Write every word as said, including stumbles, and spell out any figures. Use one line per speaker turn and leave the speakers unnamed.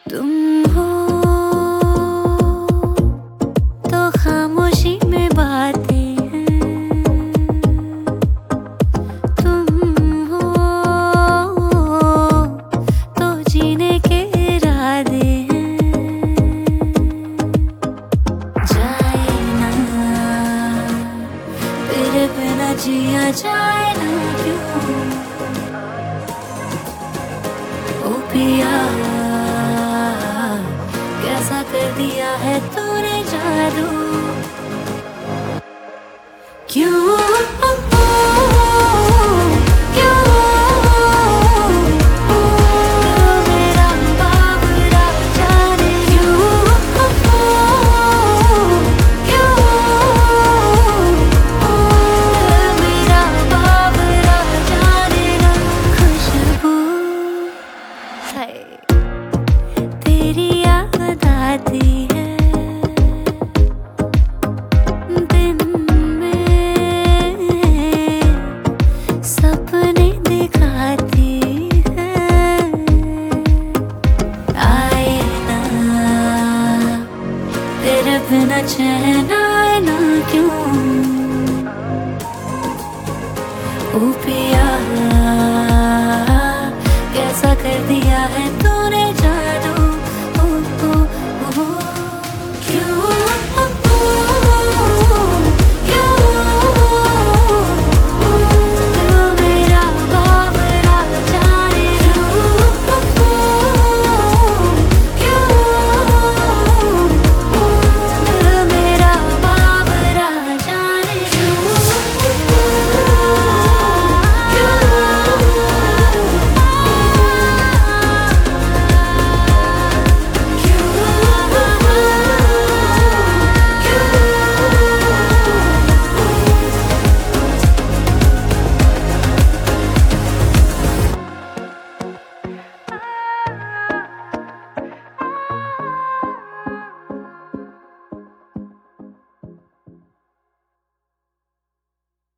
तुम हो तो खामोशी में बातें हैं, तुम हो तो जीने के इरादे हैं। जाए ना तेरे बिना जिया जाए ना क्यों ओ पिया, कैसा कर दिया है तू।